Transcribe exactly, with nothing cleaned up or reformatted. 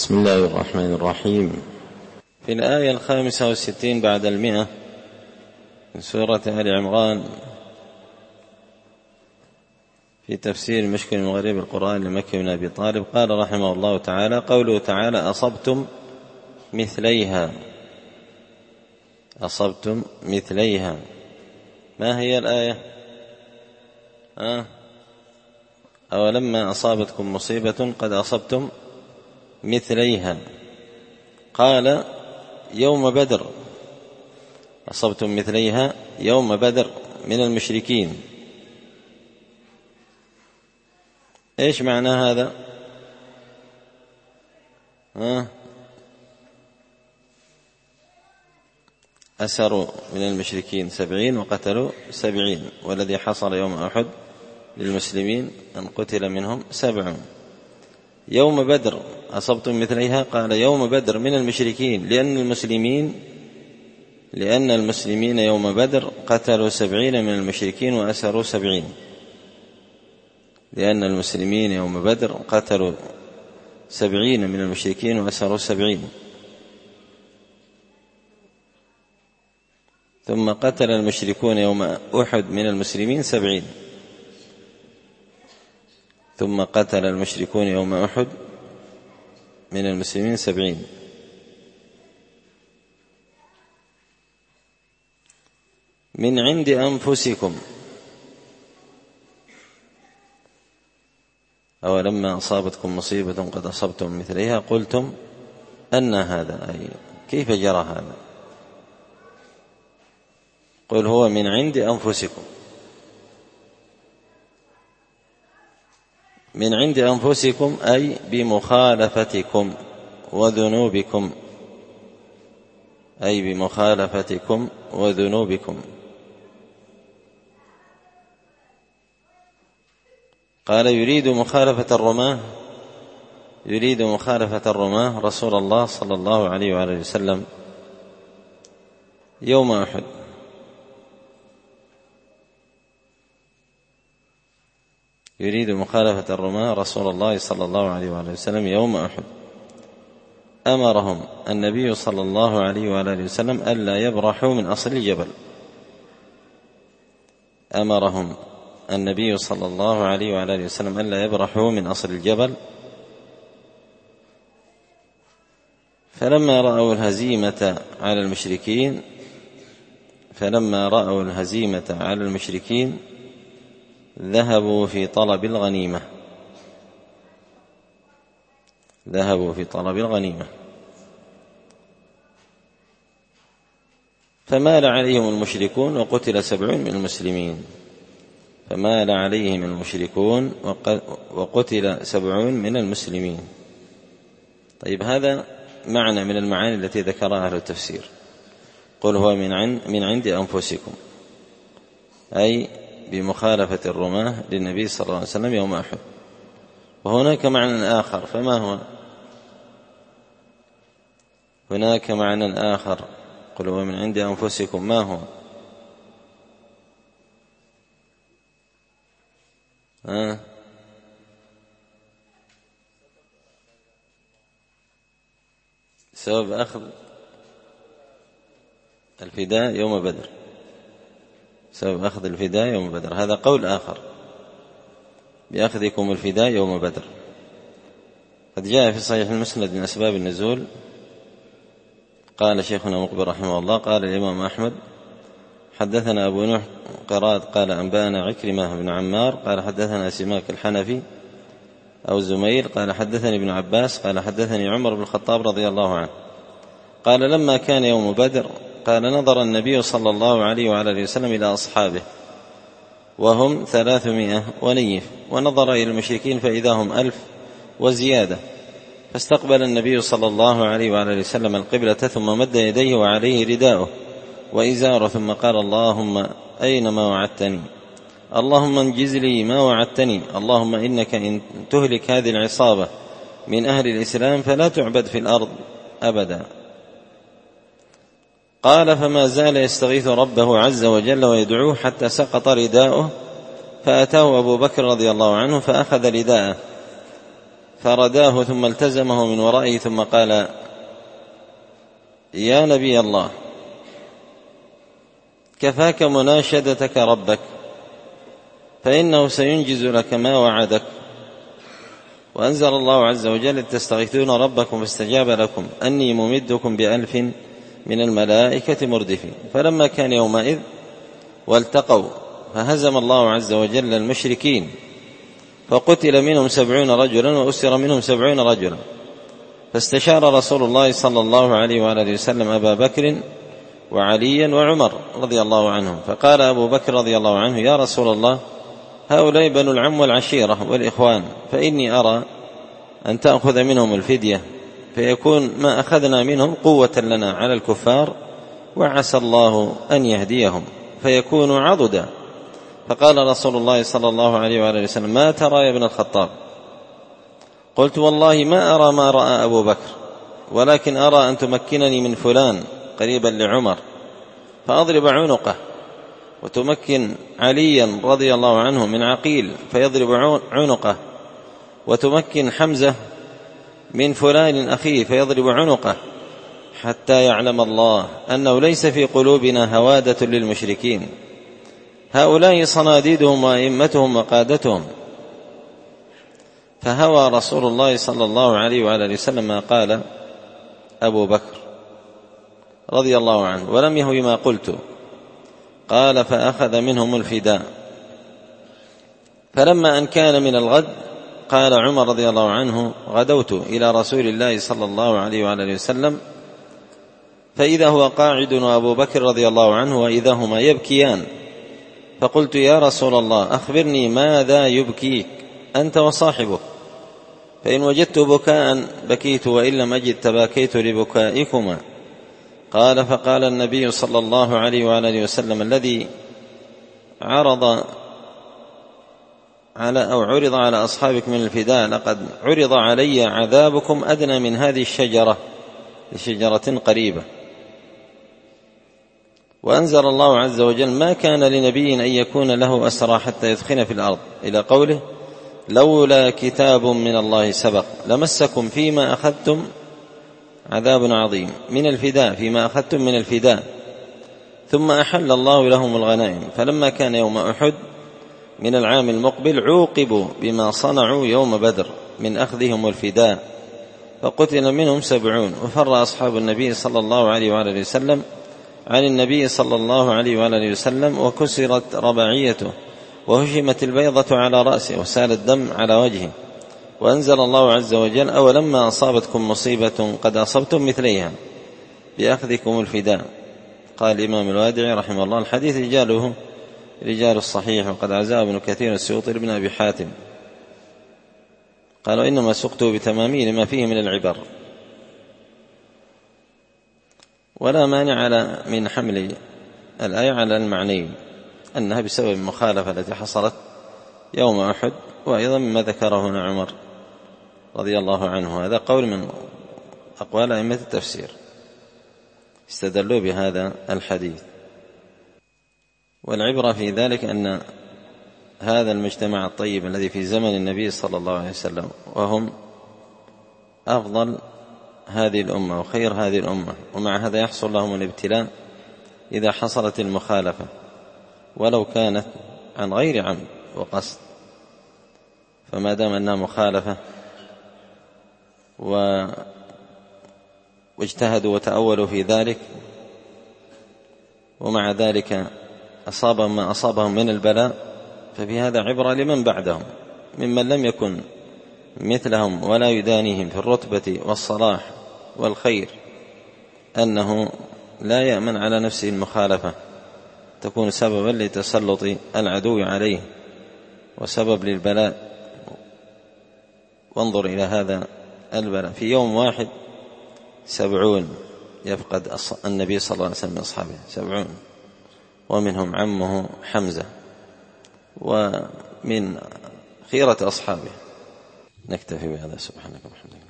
بسم الله الرحمن الرحيم. في الآية الخامسة والستين بعد المئة من سورة آل عمران في تفسير مشكل من غريب القرآن لمكي بن أبي طالب، قال رحمه الله تعالى: قوله تعالى: أصبتم مثليها. أصبتم مثليها، ما هي الآية؟ أه؟ أولما أصابتكم مصيبة قد أصبتم مثليها. قال: يوم بدر. أصبتم مثليها يوم بدر من المشركين. إيش معنى هذا؟ ها؟ أسروا من المشركين سبعين وقتلوا سبعين، والذي حصل يوم أحد للمسلمين أن قتل منهم سبعون. يوم بدر أصبتم مثليها، قال يوم بدر من المشركين، لأن المسلمين لأن المسلمين يوم بدر قتلوا سبعين من المشركين وأسروا سبعين. لأن المسلمين يوم بدر قتلوا سبعين من المشركين وأسروا سبعين. ثم قتل المشركون يوم أحد من المسلمين سبعين. ثم قتل المشركون يوم أحد من المسلمين سبعين. من عند أنفسكم. أولما أصابتكم مصيبة قد أصبتم مثليها قلتم أن هذا، أي كيف جرى هذا؟ قل هو من عند أنفسكم. من عند أنفسكم أي بمخالفتكم وذنوبكم، أي بمخالفتكم وذنوبكم. قال: يريد مخالفة الرماة يريد مخالفة الرماة رسول الله صلى الله عليه وآله وسلم يوم أحد. يريد مخالفة الرماة رسول الله صلى الله عليه وآله وسلم يوم أحد. أمرهم النبي صلى الله عليه وآله وسلم ألا يبرحوا من أصل الجبل. أمرهم النبي صلى الله عليه وآله وسلم ألا يبرحوا من أصل الجبل. فلما رأوا الهزيمة على المشركين فلما رأوا الهزيمة على المشركين ذهبوا في طلب الغنيمة ذهبوا في طلب الغنيمة فمال عليهم المشركون وقتل سبعون من المسلمين. فمال عليهم المشركون وقتل سبعون من المسلمين. طيب، هذا معنى من المعاني التي ذكرها أهل التفسير. قل هو من عند من عند أنفسكم، أي بمخالفة الرماة للنبي صلى الله عليه وسلم يوم أحد. وهناك معنى آخر، فما هو؟ هناك معنى آخر. قل هو من عند أنفسكم، ما هو؟ آه. سبب أخذ الفداء يوم بدر. سبب أخذ الفداء يوم بدر، هذا قول آخر، بأخذكم الفداء يوم بدر. قد جاء في صحيح المسند من أسباب النزول. قال شيخنا مقبل رحمه الله: قال الإمام أحمد: حدثنا أبو نوح قراد قال أنبانا عكرمة بن عمار قال حدثنا سماك الحنفي أو زميل قال حدثني ابن عباس قال حدثني عمر بن الخطاب رضي الله عنه قال: لما كان يوم بدر قال: نظر النبي صلى الله عليه وعلى وسلم إلى أصحابه وهم ثلاثمائة ونيف، ونظر إلى المشركين فإذا هم ألف وزيادة، فاستقبل النبي صلى الله عليه وعلى وسلم القبلة ثم مد يديه وعليه رداؤه وإزاره، ثم قال: اللهم أين ما وعدتني؟ اللهم انجز لي ما وعدتني. اللهم إنك إن تهلك هذه العصابة من أهل الإسلام فلا تعبد في الأرض أبدا. قال: فما زال يستغيث ربه عز وجل ويدعوه حتى سقط رداؤه، فأتاه أبو بكر رضي الله عنه فأخذ رداءه فرداه ثم التزمه من ورائه ثم قال: يا نبي الله، كفاك مناشدتك ربك، فإنه سينجز لك ما وعدك. وأنزل الله عز وجل: تستغيثون ربكم فاستجاب لكم أني ممدكم بألف من الملائكة مردفين. فلما كان يومئذ والتقوا فهزم الله عز وجل المشركين، فقتل منهم سبعون رجلا وأسر منهم سبعون رجلا. فاستشار رسول الله صلى الله عليه وآله وسلم أبا بكر وعليا وعمر رضي الله عنهم، فقال أبو بكر رضي الله عنه: يا رسول الله، هؤلاء بنو العم والعشيرة والإخوان، فإني أرى أن تأخذ منهم الفدية، فيكون ما أخذنا منهم قوة لنا على الكفار، وعسى الله أن يهديهم فيكونوا عضدا. فقال رسول الله صلى الله عليه وآله وسلم: ما ترى يا ابن الخطاب؟ قلت: والله ما أرى ما رأى أبو بكر، ولكن أرى أن تمكنني من فلان قريبا لعمر فأضرب عنقه، وتمكن عليا رضي الله عنه من عقيل فيضرب عنقه، وتمكن حمزة من فلان أخيه فيضرب عنقه، حتى يعلم الله أنه ليس في قلوبنا هوادة للمشركين، هؤلاء صناديدهم وأئمتهم وقادتهم. فهوى رسول الله صلى الله عليه وآله وسلم ما قال أبو بكر رضي الله عنه، ولم يهوي ما قلت. قال: فأخذ منهم الفداء. فلما أن كان من الغد قال عمر رضي الله عنه: غدوت إلى رسول الله صلى الله عليه وآله وسلم، فإذا هو قاعد وأبو بكر رضي الله عنه وإذا هما يبكيان، فقلت: يا رسول الله، أخبرني ماذا يبكيك أنت وصاحبك؟ فإن وجدت بكاء بكيت، وإن لم أجد تباكيت لبكائكما. قال: فقال النبي صلى الله عليه وآله وسلم: الذي عرض على أو عرض على أصحابك من الفداء لقد عرض علي عذابكم أدنى من هذه الشجرة لشجرة قريبة. وأنزل الله عز وجل: ما كان لنبي أن يكون له أسرى حتى يثخن في الأرض، إلى قوله: لولا كتاب من الله سبق لمسكم فيما أخذتم عذاب عظيم. من الفداء، فيما أخذتم من الفداء. ثم أحل الله لهم الغنائم. فلما كان يوم أحد من العام المقبل عوقبوا بما صنعوا يوم بدر من أخذهم الفداء، فقتل منهم سبعون. وفر أصحاب النبي صلى الله عليه وآله وسلم عن النبي صلى الله عليه وآله وسلم، وكسرت رباعيته، وهشمت البيضة على رأسه، وسال الدم على وجهه. وأنزل الله عز وجل: أولما أصابتكم مصيبة قد أصبتم مثليها بأخذكم الفداء. قال الإمام الوادعي رحمه الله: الحديث رجاله رجال الصحيح، وقد عزاه ابن كثير السيوطي بن أبي حاتم. قالوا: إنما سقته بتمامه لما فيه من العبر. ولا مانع من حمل الآية على المعنيين، أنها بسبب المخالفة التي حصلت يوم أحد، وأيضا مما ذكره هنا عمر رضي الله عنه. هذا قول من أقوال أئمة التفسير، استدلوا بهذا الحديث. والعبرة في ذلك أن هذا المجتمع الطيب الذي في زمن النبي صلى الله عليه وسلم، وهم أفضل هذه الأمة وخير هذه الأمة، ومع هذا يحصل لهم الابتلاء إذا حصلت المخالفة، ولو كانت عن غير عمد وقصد. فما دام أنها مخالفة واجتهدوا وتأولوا في ذلك، ومع ذلك أصابهم ما أصابهم من البلاء، ففي هذا عبرة لمن بعدهم ممن لم يكن مثلهم ولا يدانيهم في الرتبة والصلاح والخير، أنه لا يأمن على نفسه المخالفة، تكون سببا لتسلط العدو عليه وسبب للبلاء. وانظر إلى هذا البلاء، في يوم واحد سبعون يفقد النبي صلى الله عليه وسلم من أصحابه، سبعون، ومنهم عمه حمزة، ومن خيرة أصحابه. نكتفي بهذا، سبحانك وبحمدك.